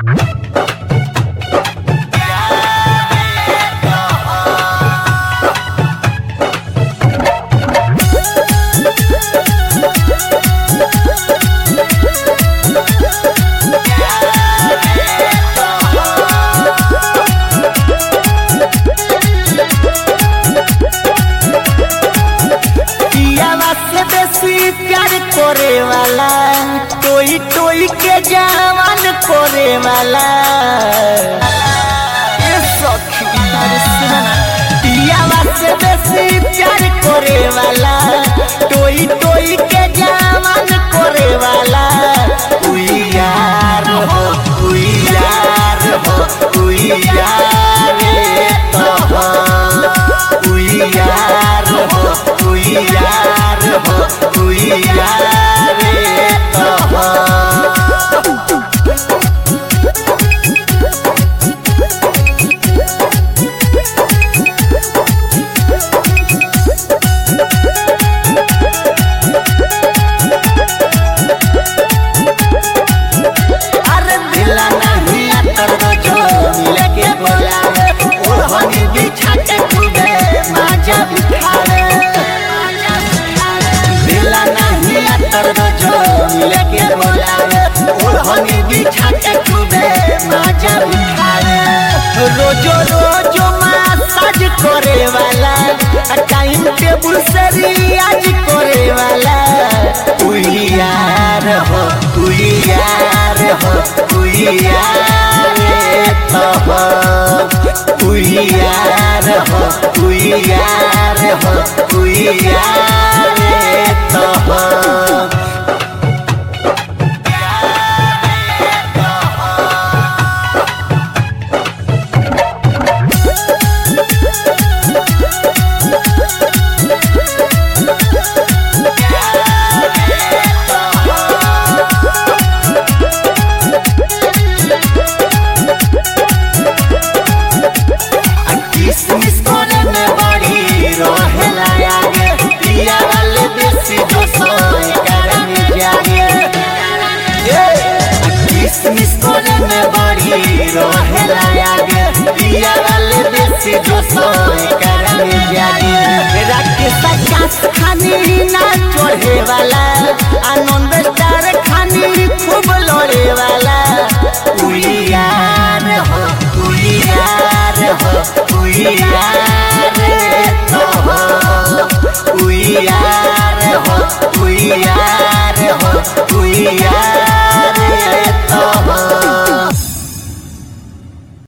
प्यार करे वाला टोई टोई के जवान करे वाला ये सखी पियावा से बेसी प्यार करे वाला टोई टोई के जवान करे वाला उई यार हो उई यार हो उई यार तो हो उई यार हो उई यार हो उई यार तो हो रोजो रोजो मसाज करे वाला टाइम टेबल से रियाज करे वाला उई यार हो उई यार हो उई यार तो हो उई यार हो उई यार हो उई यार तो हो खानी ना चढ़े वाला आनंद स्टार खानी खूब लड़े वाला